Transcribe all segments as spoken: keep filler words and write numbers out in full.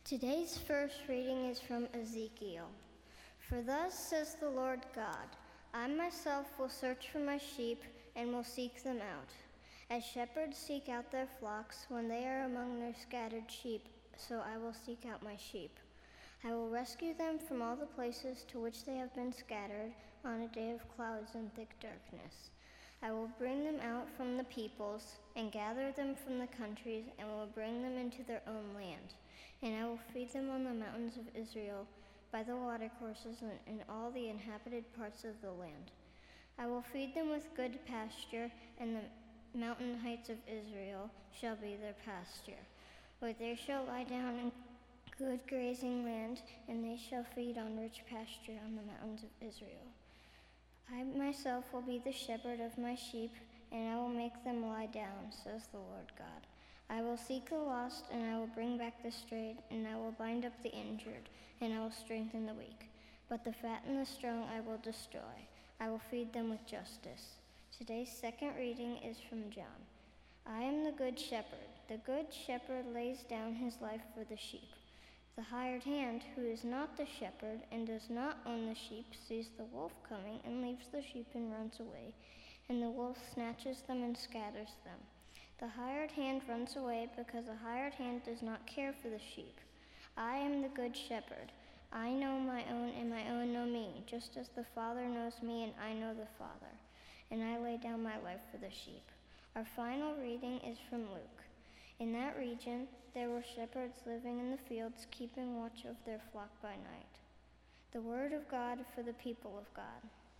Today's first reading is from Ezekiel. For thus says the Lord God, I myself will search for my sheep and will seek them out. As shepherds seek out their flocks when they are among their scattered sheep, so I will seek out my sheep. I will rescue them from all the places to which they have been scattered on a day of clouds and thick darkness. I will bring them out from the peoples and gather them from the countries and will bring them into their own land. And I will feed them on the mountains of Israel, by the watercourses, and in all the inhabited parts of the land. I will feed them with good pasture, and the mountain heights of Israel shall be their pasture. Where they shall lie down in good grazing land, and they shall feed on rich pasture on the mountains of Israel. I myself will be the shepherd of my sheep, and I will make them lie down, says the Lord God. I will seek the lost, and I will bring back the strayed, and I will bind up the injured, and I will strengthen the weak. But the fat and the strong I will destroy. I will feed them with justice. Today's second reading is from John. I am the good shepherd. The good shepherd lays down his life for the sheep. The hired hand, who is not the shepherd and does not own the sheep, sees the wolf coming and leaves the sheep and runs away, and the wolf snatches them and scatters them. The hired hand runs away because the hired hand does not care for the sheep. I am the good shepherd. I know my own, and my own know me, just as the Father knows me, and I know the Father. And I lay down my life for the sheep. Our final reading is from Luke. In that region, there were shepherds living in the fields, keeping watch of their flock by night. The word of God for the people of God.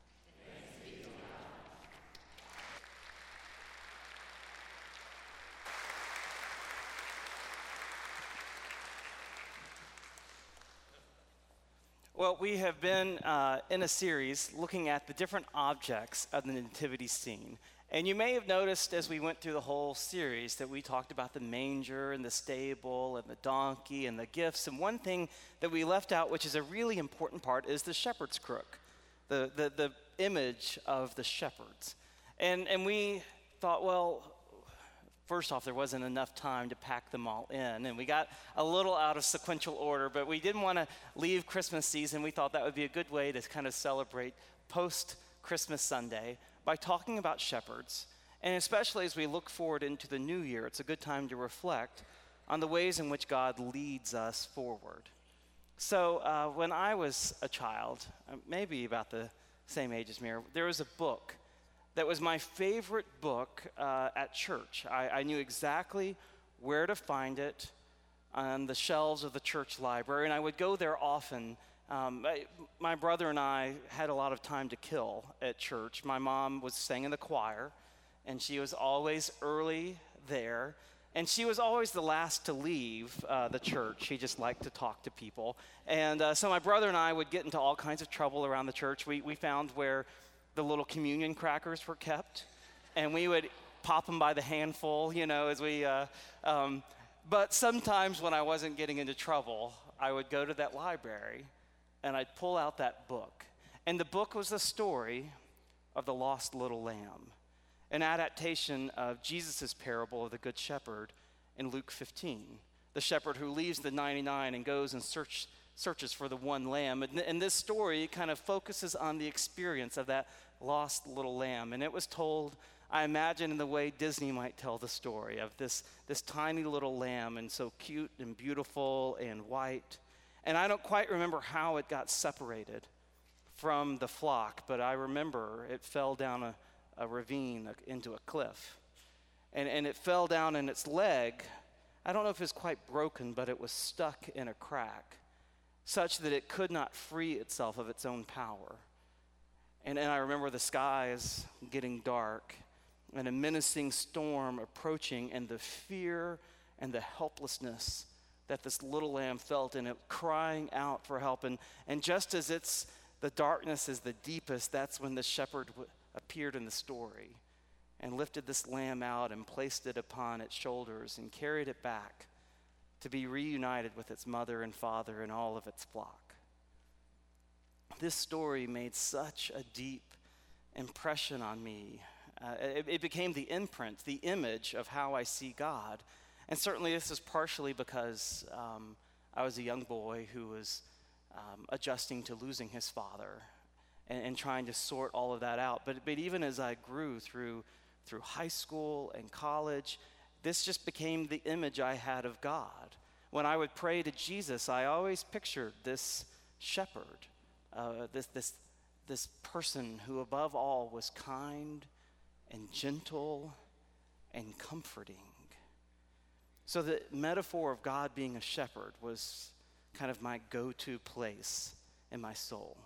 Well, we have been uh, in a series looking at the different objects of the nativity scene. And you may have noticed as we went through the whole series that we talked about the manger and the stable and the donkey and the gifts. And one thing that we left out, which is a really important part, is the shepherd's crook, the, the, the image of the shepherds. And, and we thought, well, first off, there wasn't enough time to pack them all in, and we got a little out of sequential order, but we didn't want to leave Christmas season. We thought that would be a good way to kind of celebrate post-Christmas Sunday by talking about shepherds, and especially as we look forward into the new year, it's a good time to reflect on the ways in which God leads us forward. So uh, when I was a child, maybe about the same age as Mira, there was a book that was my favorite book uh, at church. I, I knew exactly where to find it on the shelves of the church library, and I would go there often. Um, I, my brother and I had a lot of time to kill at church. My mom was sang in the choir, and she was always early there, and she was always the last to leave uh, the church. She just liked to talk to people. And uh, so my brother and I would get into all kinds of trouble around the church. We, we found where the little communion crackers were kept, and we would pop them by the handful, you know, as we, uh, um, but sometimes when I wasn't getting into trouble, I would go to that library, and I'd pull out that book. And the book was the story of the lost little lamb, an adaptation of Jesus' parable of the Good Shepherd in Luke fifteen, the shepherd who leaves the ninety-nine and goes and search, searches for the one lamb. And, and this story kind of focuses on the experience of that lost little lamb. And it was told, I imagine, in the way Disney might tell the story of this, this tiny little lamb, and so cute and beautiful and white. And I don't quite remember how it got separated from the flock, but I remember it fell down a, a ravine into a cliff. And, and it fell down, and its leg, I don't know if it was quite broken, but it was stuck in a crack, such that it could not free itself of its own power. And, and I remember the skies getting dark and a menacing storm approaching, and the fear and the helplessness that this little lamb felt, and it crying out for help. And, and just as it's the darkness is the deepest, that's when the shepherd w- appeared in the story and lifted this lamb out and placed it upon its shoulders and carried it back to be reunited with its mother and father and all of its flock. This story made such a deep impression on me. Uh, it, it became the imprint, the image of how I see God. And certainly this is partially because um, I was a young boy who was um, adjusting to losing his father and, and trying to sort all of that out. But, but even as I grew through, through high school and college, this just became the image I had of God. When I would pray to Jesus, I always pictured this shepherd, uh, this, this, this person who above all was kind and gentle and comforting. So the metaphor of God being a shepherd was kind of my go-to place in my soul.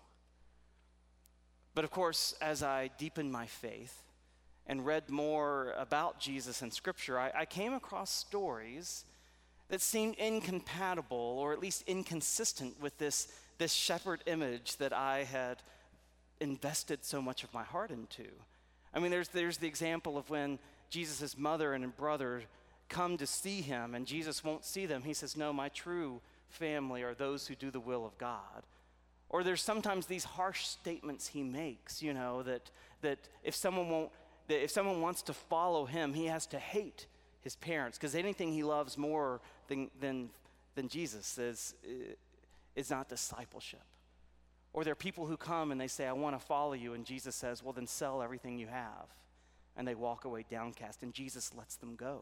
But of course, as I deepened my faith and read more about Jesus in Scripture, I, I came across stories that seemed incompatible or at least inconsistent with this, this shepherd image that I had invested so much of my heart into. I mean, there's, there's the example of when Jesus' mother and brother come to see him and Jesus won't see them. He says, no, my true family are those who do the will of God. Or there's sometimes these harsh statements he makes, you know, that, that if someone won't, that if someone wants to follow him, he has to hate his parents, because anything he loves more than, than, than Jesus is, is not discipleship. Or there are people who come and they say, I want to follow you, and Jesus says, well, then sell everything you have. And they walk away downcast, and Jesus lets them go.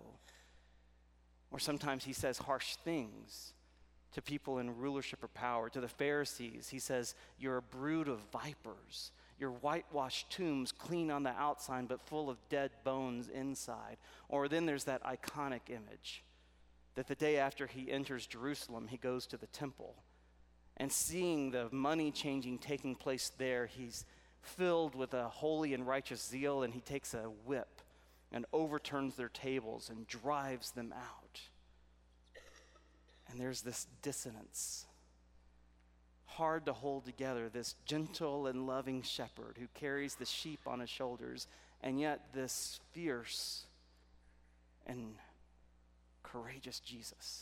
Or sometimes he says harsh things to people in rulership or power. To the Pharisees, he says, you're a brood of vipers. Your whitewashed tombs clean on the outside, but full of dead bones inside. Or then there's that iconic image that the day after he enters Jerusalem, he goes to the temple. And seeing the money changing taking place there, he's filled with a holy and righteous zeal, and he takes a whip and overturns their tables and drives them out. And there's this dissonance. Hard to hold together, this gentle and loving shepherd who carries the sheep on his shoulders, and yet this fierce and courageous Jesus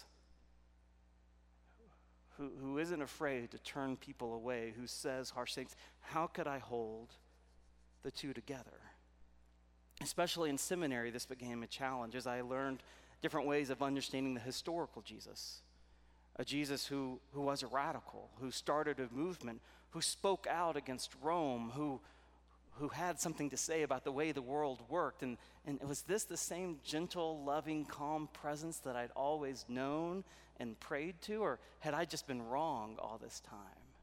who, who isn't afraid to turn people away, who says harsh things. How could I hold the two together? Especially in seminary, this became a challenge as I learned different ways of understanding the historical Jesus. A Jesus who, who was a radical, who started a movement, who spoke out against Rome, who, who had something to say about the way the world worked. And, and was this the same gentle, loving, calm presence that I'd always known and prayed to, or had I just been wrong all this time?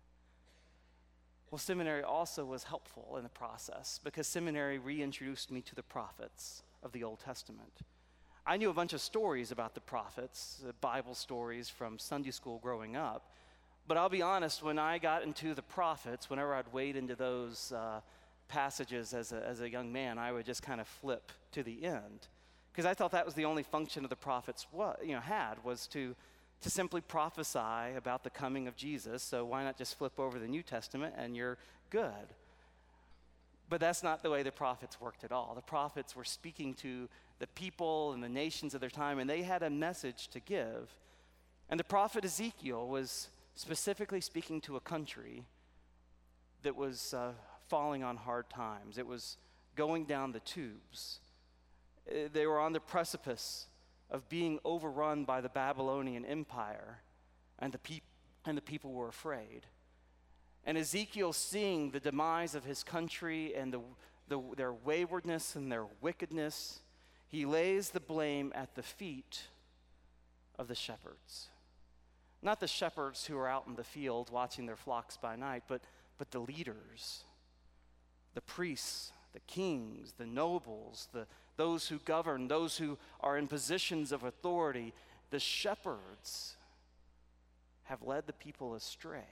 Well, seminary also was helpful in the process because seminary reintroduced me to the prophets of the Old Testament. I knew a bunch of stories about the prophets, uh, Bible stories from Sunday school growing up. But I'll be honest, when I got into the prophets, whenever I'd wade into those uh, passages as a, as a young man, I would just kind of flip to the end. Because I thought that was the only function of the prophets wa- you know, had, was to, to simply prophesy about the coming of Jesus. So why not just flip over the New Testament and you're good? But that's not the way the prophets worked at all. The prophets were speaking to the people and the nations of their time, and they had a message to give. And the prophet Ezekiel was specifically speaking to a country that was uh, falling on hard times. It was going down the tubes. Uh, They were on the precipice of being overrun by the Babylonian Empire, and the, peop- and the people were afraid. And Ezekiel, seeing the demise of his country and the, the, their waywardness and their wickedness, he lays the blame at the feet of the shepherds. Not the shepherds who are out in the field watching their flocks by night, but, but the leaders, the priests, the kings, the nobles, the, those who govern, those who are in positions of authority. The shepherds have led the people astray.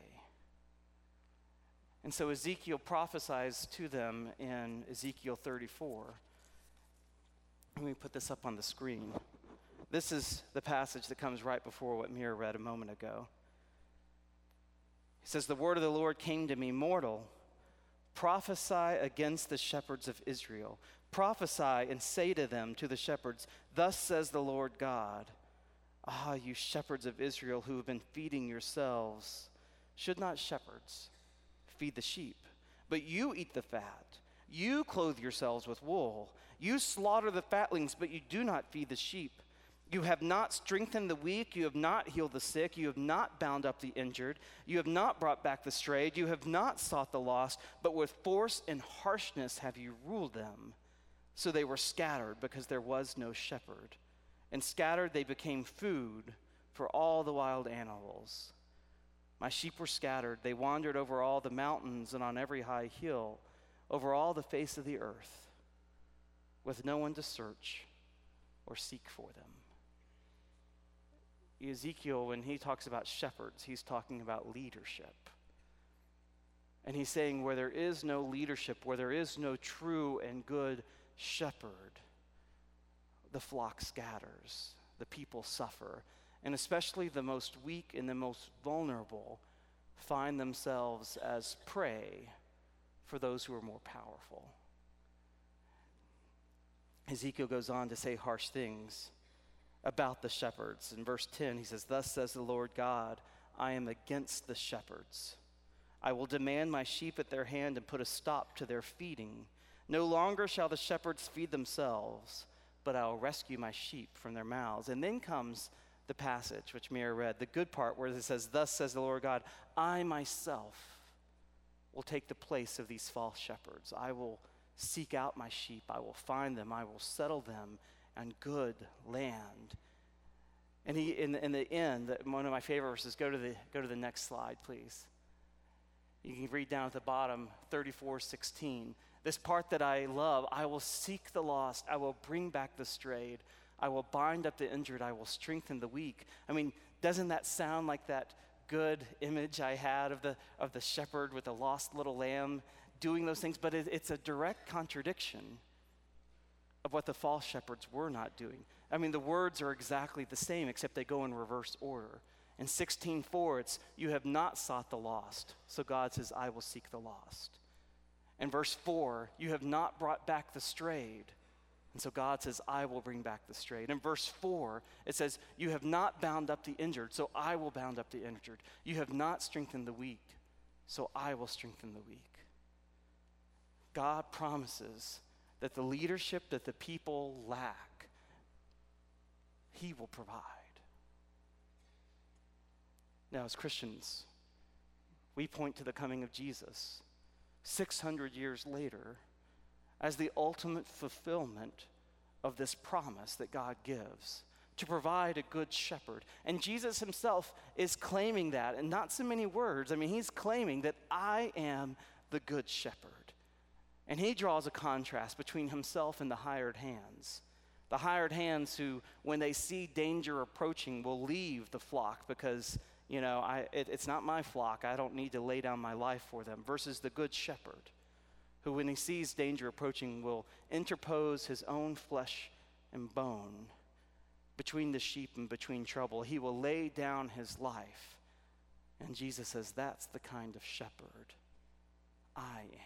And so Ezekiel prophesies to them in Ezekiel thirty-four. Let me put this up on the screen. This is the passage that comes right before what Mira read a moment ago. He says, the word of the Lord came to me, mortal, prophesy against the shepherds of Israel. Prophesy and say to them, to the shepherds, thus says the Lord God, ah, you shepherds of Israel who have been feeding yourselves, should not shepherds feed the sheep? But you eat the fat. You clothe yourselves with wool. You slaughter the fatlings, but you do not feed the sheep. You have not strengthened the weak. You have not healed the sick. You have not bound up the injured. You have not brought back the strayed. You have not sought the lost, but with force and harshness have you ruled them. So they were scattered because there was no shepherd. And scattered they became food for all the wild animals. My sheep were scattered. They wandered over all the mountains and on every high hill, over all the face of the earth, with no one to search or seek for them. Ezekiel, when he talks about shepherds, he's talking about leadership. And he's saying where there is no leadership, where there is no true and good shepherd, the flock scatters, the people suffer, and especially the most weak and the most vulnerable find themselves as prey for those who are more powerful. Ezekiel goes on to say harsh things about the shepherds. In verse ten, he says, "Thus says the Lord God, I am against the shepherds. I will demand my sheep at their hand and put a stop to their feeding. No longer shall the shepherds feed themselves, but I will rescue my sheep from their mouths." And then comes the passage which Mira read, the good part where it says, "Thus says the Lord God, I myself will take the place of these false shepherds. I will seek out my sheep. I will find them. I will settle them on good land." And he, in, in the end, one of my favorite verses, go to the go to the next slide, please. You can read down at the bottom, thirty-four sixteen. This part that I love, "I will seek the lost. I will bring back the strayed. I will bind up the injured. I will strengthen the weak." I mean, doesn't that sound like that good image I had of the of the shepherd with the lost little lamb doing those things? But it, it's a direct contradiction of what the false shepherds were not doing. I mean, the words are exactly the same, except they go in reverse order. In sixteen four, it's, "You have not sought the lost." So God says, "I will seek the lost." In verse four, "You have not brought back the strayed." And so God says, "I will bring back the strayed." In verse four, it says, "You have not bound up the injured, so I will bound up the injured. You have not strengthened the weak, so I will strengthen the weak." God promises that the leadership that the people lack, he will provide. Now, as Christians, we point to the coming of Jesus six hundred years later as the ultimate fulfillment of this promise that God gives to provide a good shepherd. And Jesus himself is claiming that, and not so many words. I mean, he's claiming that I am the good shepherd. And he draws a contrast between himself and the hired hands. The hired hands who, when they see danger approaching, will leave the flock because, you know, I, it, it's not my flock. I don't need to lay down my life for them. Versus the good shepherd, who, when he sees danger approaching, will interpose his own flesh and bone between the sheep and between trouble. He will lay down his life. And Jesus says, that's the kind of shepherd I am.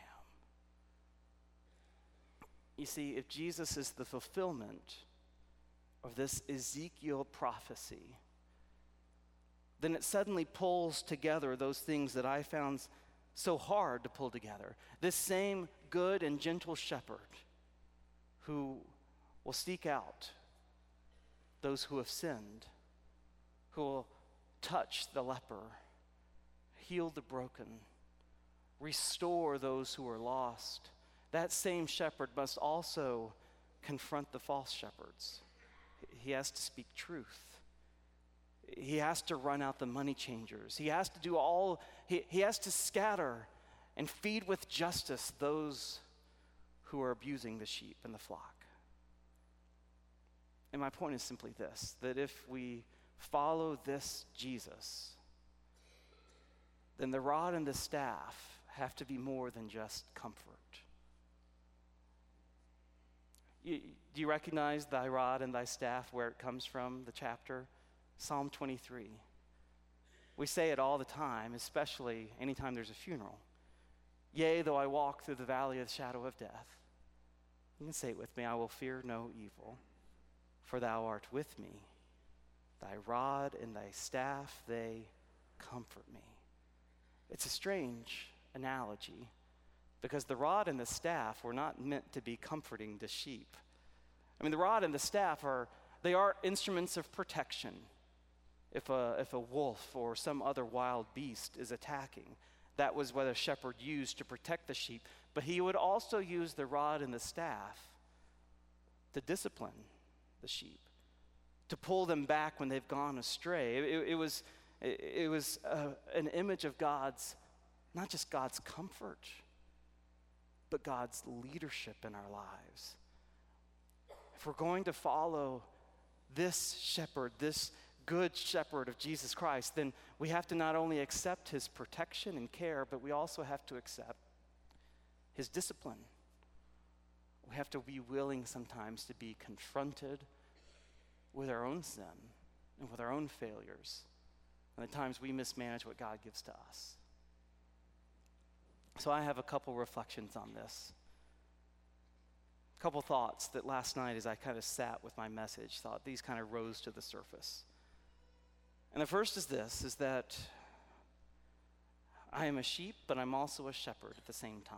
You see, if Jesus is the fulfillment of this Ezekiel prophecy, then it suddenly pulls together those things that I found so hard to pull together. This same good and gentle shepherd who will seek out those who have sinned, who will touch the leper, heal the broken, restore those who are lost. That same shepherd must also confront the false shepherds. He has to speak truth. He has to run out the money changers. He has to do all, he, he has to scatter and feed with justice those who are abusing the sheep and the flock. And my point is simply this, that if we follow this Jesus, then the rod and the staff have to be more than just comfort. You, do you recognize thy rod and thy staff, where it comes from, the chapter? Psalm twenty-three. We say it all the time, especially anytime there's a funeral. Yea, though I walk through the valley of the shadow of death. You can say it with me. I will fear no evil, for thou art with me. Thy rod and thy staff, they comfort me. It's a strange analogy, because the rod and the staff were not meant to be comforting the sheep. I mean, the rod and the staff are, They are instruments of protection. If a, if a wolf or some other wild beast is attacking, that was what a shepherd used to protect the sheep. But he would also use the rod and the staff to discipline the sheep, to pull them back when they've gone astray. It, it was, it, it was uh, an image of God's, not just God's comfort, but God's leadership in our lives. If we're going to follow this shepherd, this good shepherd of Jesus Christ, then we have to not only accept his protection and care, but we also have to accept his discipline. We have to be willing sometimes to be confronted with our own sin and with our own failures, and the times we mismanage what God gives to us. So I have a couple reflections on this. A couple thoughts that last night as I kind of sat with my message, thought these kind of rose to the surface. And the first is this, is that I am a sheep, but I'm also a shepherd at the same time.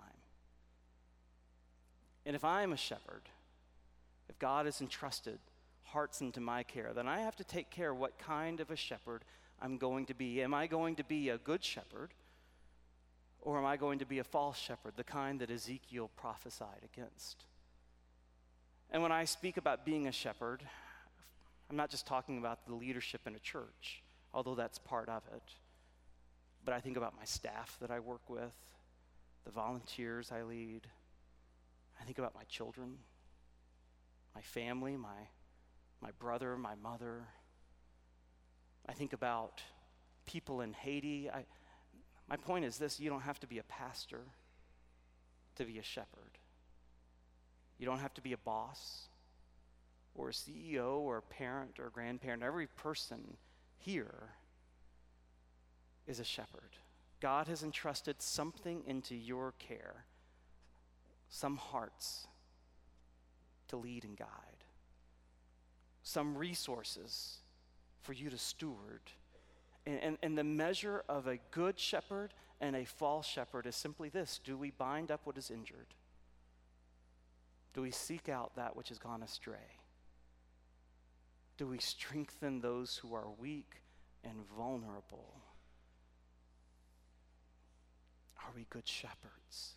And if I am a shepherd, if God has entrusted hearts into my care, then I have to take care of what kind of a shepherd I'm going to be. Am I going to be a good shepherd, or am I going to be a false shepherd, the kind that Ezekiel prophesied against? And when I speak about being a shepherd, I'm not just talking about the leadership in a church, although that's part of it. But I think about my staff that I work with, the volunteers I lead. I think about my children, my family, my, my brother, my mother. I think about people in Haiti. I, my point is this: you don't have to be a pastor to be a shepherd. You don't have to be a boss or a C E O or a parent or a grandparent. Every person here is a shepherd. God has entrusted something into your care, some hearts to lead and guide, some resources for you to steward. And, and, and the measure of a good shepherd and a false shepherd is simply this: do we bind up what is injured? Do we seek out that which has gone astray? Do we strengthen those who are weak and vulnerable? Are we good shepherds?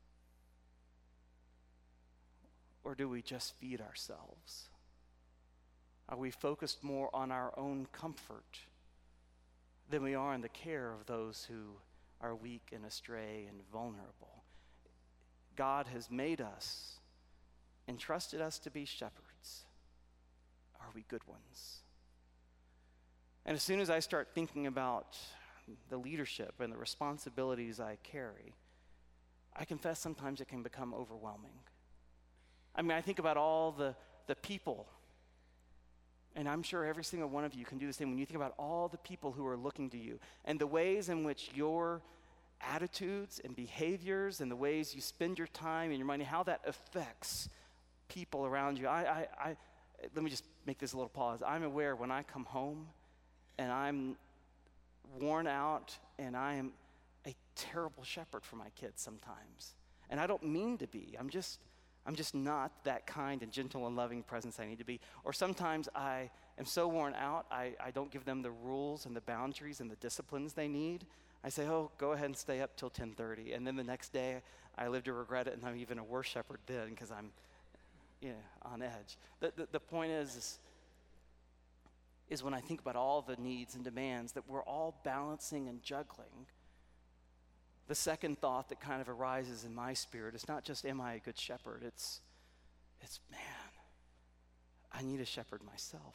Or do we just feed ourselves? Are we focused more on our own comfort than we are in the care of those who are weak and astray and vulnerable? God has made us, entrusted us to be shepherds. Are we good ones? And as soon as I start thinking about the leadership and the responsibilities I carry, I confess sometimes it can become overwhelming. I mean, I think about all the, the people, and I'm sure every single one of you can do the same. When you think about all the people who are looking to you and the ways in which your attitudes and behaviors and the ways you spend your time and your money, how that affects people around you. I, I, I, let me just make this a little pause. I'm aware when I come home and I'm worn out and I am a terrible shepherd for my kids sometimes. And I don't mean to be. I'm just, I'm just not that kind and gentle and loving presence I need to be. Or sometimes I am so worn out, I, I don't give them the rules and the boundaries and the disciplines they need. I say, oh, go ahead and stay up till ten thirty. And then the next day, I live to regret it, and I'm even a worse shepherd then because I'm you know, on edge. The, the, the point is, is, is when I think about all the needs and demands that we're all balancing and juggling, the second thought that kind of arises in my spirit is not just, am I a good shepherd? It's, it's man, I need a shepherd myself.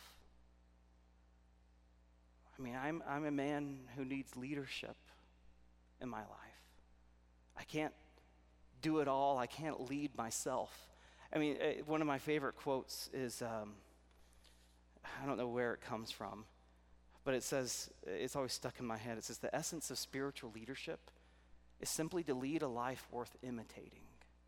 I mean, I'm, I'm a man who needs leadership in my life. I can't do it all. I can't lead myself. I mean, uh, one of my favorite quotes is, um, I don't know where it comes from, but it says, it's always stuck in my head. It says, the essence of spiritual leadership is simply to lead a life worth imitating.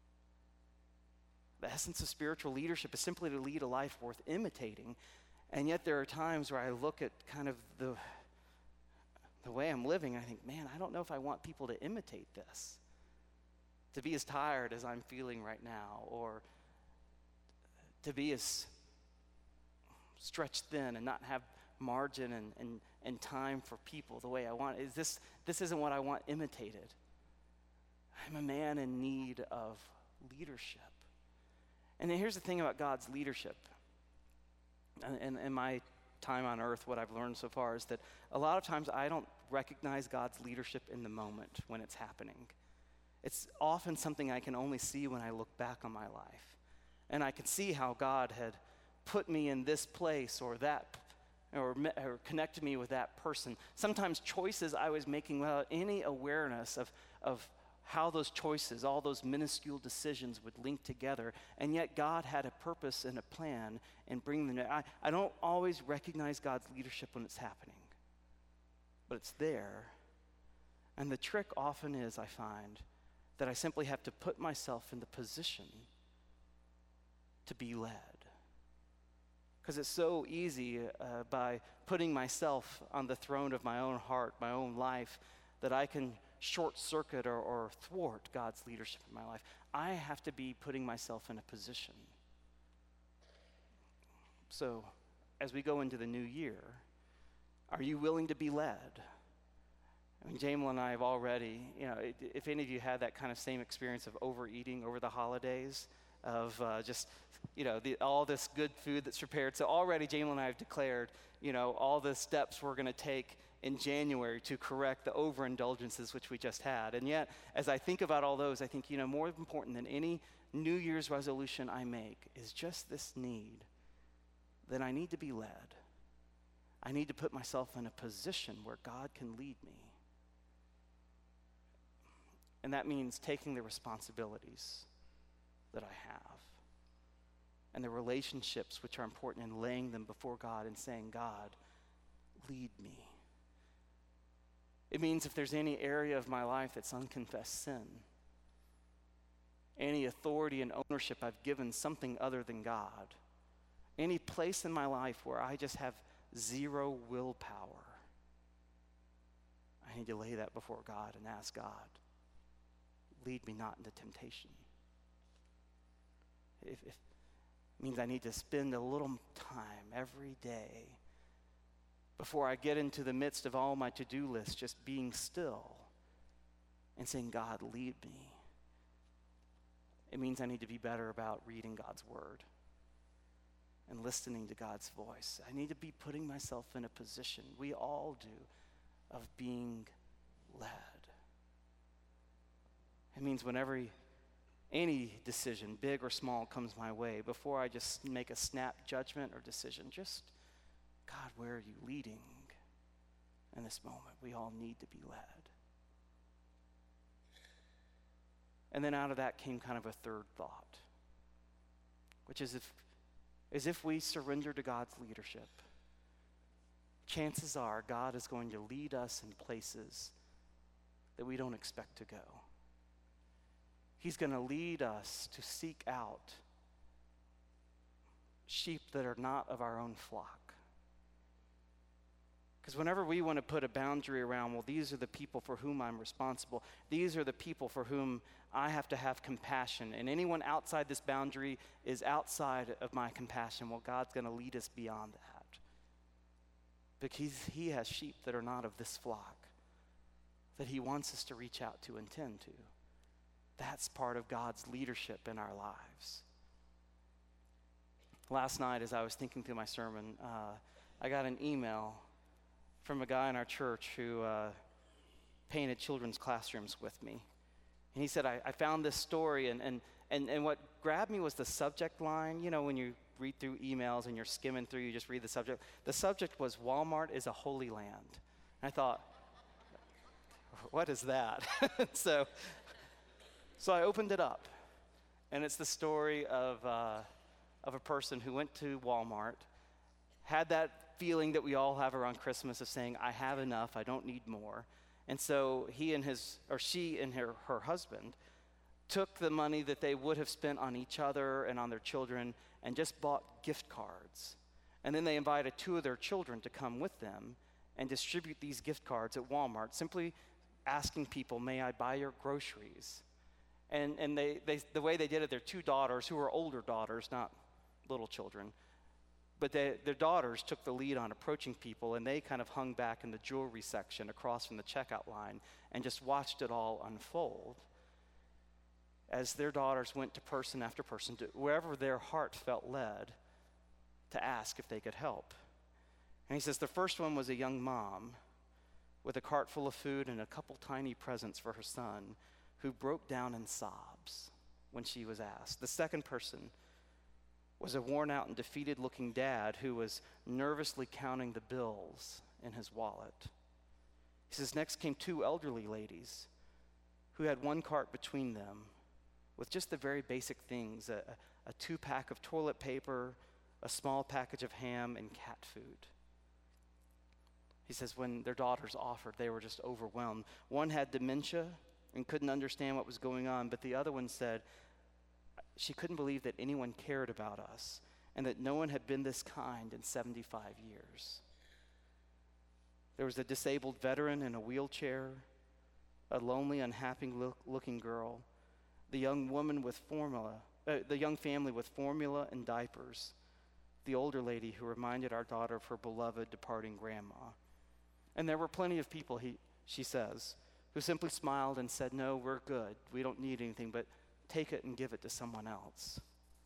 The essence of spiritual leadership is simply to lead a life worth imitating. And yet there are times where I look at kind of the, the way I'm living, I think, man, I don't know if I want people to imitate this. To be as tired as I'm feeling right now, or to be as stretched thin and not have margin and, and, and time for people the way I want. Is this, this isn't what I want imitated. I'm a man in need of leadership. And then here's the thing about God's leadership. And in my time on earth, what I've learned so far is that a lot of times I don't recognize God's leadership in the moment when it's happening. It's often something I can only see when I look back on my life. And I can see how God had put me in this place or that, or, or connected me with that person. Sometimes choices I was making without any awareness of, of how those choices, all those minuscule decisions would link together, and yet God had a purpose and a plan in bringing them together. I, I don't always recognize God's leadership when it's happening, but it's there. And the trick often is, I find, that I simply have to put myself in the position to be led. Because it's so easy uh, by putting myself on the throne of my own heart, my own life, that I can short circuit or, or thwart God's leadership in my life. I have to be putting myself in a position. So, as we go into the new year, are you willing to be led? I mean, Jamal and I have already, you know, if any of you had that kind of same experience of overeating over the holidays, of uh, just, you know, the, all this good food that's prepared. So already Jamal and I have declared, you know, all the steps we're going to take in January to correct the overindulgences which we just had. And yet, as I think about all those, I think, you know, more important than any New Year's resolution I make is just this need that I need to be led. I need to put myself in a position where God can lead me. And that means taking the responsibilities that I have and the relationships which are important and laying them before God and saying, God, lead me. It means if there's any area of my life that's unconfessed sin, any authority and ownership I've given something other than God, any place in my life where I just have zero willpower, I need to lay that before God and ask God, lead me not into temptation. If, if it means I need to spend a little time every day before I get into the midst of all my to-do lists, just being still and saying, God, lead me. It means I need to be better about reading God's word and listening to God's voice. I need to be putting myself in a position, we all do, of being led. It means whenever any decision, big or small, comes my way, before I just make a snap judgment or decision, just, God, where are you leading in this moment? We all need to be led. And then out of that came kind of a third thought, which is if, as if we surrender to God's leadership, chances are God is going to lead us in places that we don't expect to go. He's going to lead us to seek out sheep that are not of our own flock. Because whenever we want to put a boundary around, well, these are the people for whom I'm responsible. These are the people for whom I have to have compassion. And anyone outside this boundary is outside of my compassion. Well, God's going to lead us beyond that. Because he has sheep that are not of this flock that he wants us to reach out to and tend to. That's part of God's leadership in our lives. Last night, as I was thinking through my sermon, uh, I got an email from a guy in our church who uh, painted children's classrooms with me. And he said, I, I found this story, and, and, and, and what grabbed me was the subject line. You know, when you read through emails and you're skimming through, you just read the subject. The subject was, Walmart is a holy land. And I thought, what is that? so... So I opened it up, and it's the story of, uh, of a person who went to Walmart, had that feeling that we all have around Christmas of saying, I have enough, I don't need more. And so he and his, or she and her, her husband took the money that they would have spent on each other and on their children and just bought gift cards. And then they invited two of their children to come with them and distribute these gift cards at Walmart, simply asking people, may I buy your groceries? And and they, they the way they did it, their two daughters, who were older daughters, not little children, But they, their daughters took the lead on approaching people, and they kind of hung back in the jewelry section across from the checkout line and just watched it all unfold as their daughters went to person after person, to wherever their heart felt led, to ask if they could help. And he says the first one was a young mom with a cart full of food and a couple tiny presents for her son, who broke down in sobs when she was asked. The second person was a worn-out and defeated-looking dad who was nervously counting the bills in his wallet. He says, next came two elderly ladies who had one cart between them with just the very basic things, a, a two-pack of toilet paper, a small package of ham, and cat food. He says when their daughters offered, they were just overwhelmed. One had dementia and couldn't understand what was going on, but the other one said, she couldn't believe that anyone cared about us and that no one had been this kind in seventy-five years. There was a disabled veteran in a wheelchair, a lonely, unhappy look, looking girl, the young woman with formula, uh, the young family with formula and diapers, the older lady who reminded our daughter of her beloved departing grandma. And there were plenty of people, he, she says, who simply smiled and said, no, we're good. We don't need anything, but take it and give it to someone else.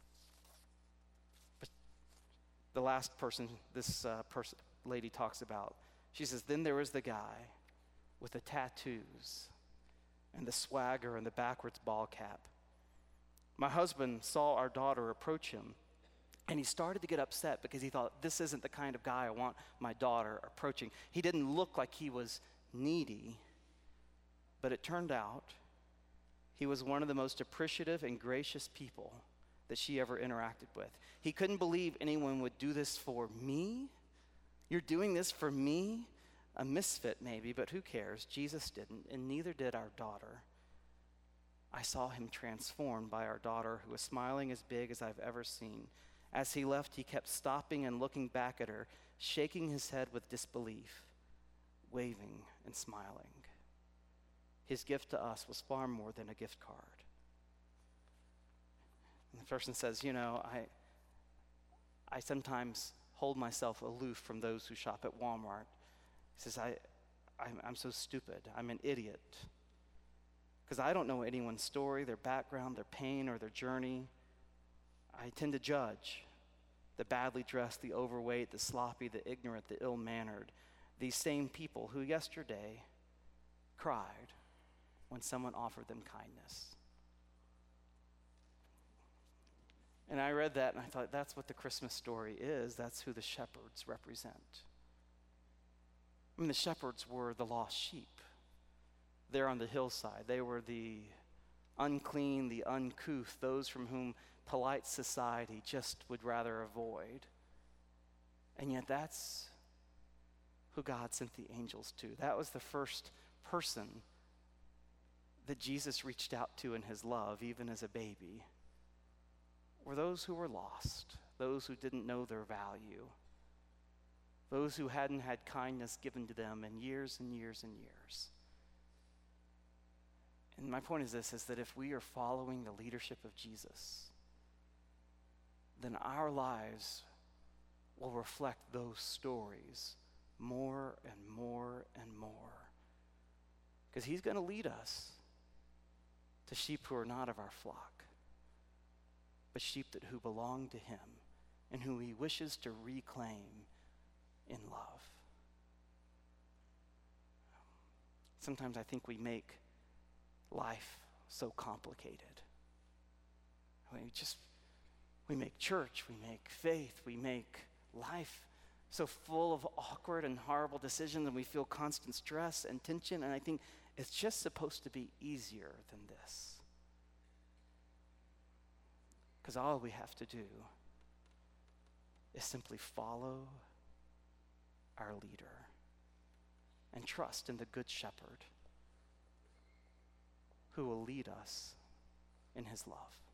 But the last person this uh, person, lady talks about, she says, then there was the guy with the tattoos and the swagger and the backwards ball cap. My husband saw our daughter approach him, and he started to get upset because he thought, this isn't the kind of guy I want my daughter approaching. He didn't look like he was needy, but it turned out he was one of the most appreciative and gracious people that she ever interacted with. He couldn't believe anyone would do this for me. You're doing this for me? A misfit maybe, but who cares? Jesus didn't, and neither did our daughter. I saw him transformed by our daughter, who was smiling as big as I've ever seen. As he left, he kept stopping and looking back at her, shaking his head with disbelief, waving and smiling. His gift to us was far more than a gift card. And the person says, you know, I, I sometimes hold myself aloof from those who shop at Walmart. He says, I, I'm, I'm so stupid. I'm an idiot. Because I don't know anyone's story, their background, their pain, or their journey. I tend to judge the badly dressed, the overweight, the sloppy, the ignorant, the ill-mannered. These same people who yesterday cried when someone offered them kindness. And I read that and I thought, that's what the Christmas story is. That's who the shepherds represent. I mean, the shepherds were the lost sheep there on the hillside. They were the unclean, the uncouth, those from whom polite society just would rather avoid. And yet that's who God sent the angels to. That was the first person that Jesus reached out to in his love, even as a baby, were those who were lost, those who didn't know their value, those who hadn't had kindness given to them in years and years and years. And my point is this, is that if we are following the leadership of Jesus, then our lives will reflect those stories more and more and more. Because he's going to lead us to sheep who are not of our flock, but sheep that who belong to him and who he wishes to reclaim in love. Sometimes I think we make life so complicated. We just, we make church, we make faith, we make life so full of awkward and horrible decisions, and we feel constant stress and tension, and I think it's just supposed to be easier than this. Because all we have to do is simply follow our leader and trust in the Good Shepherd who will lead us in his love.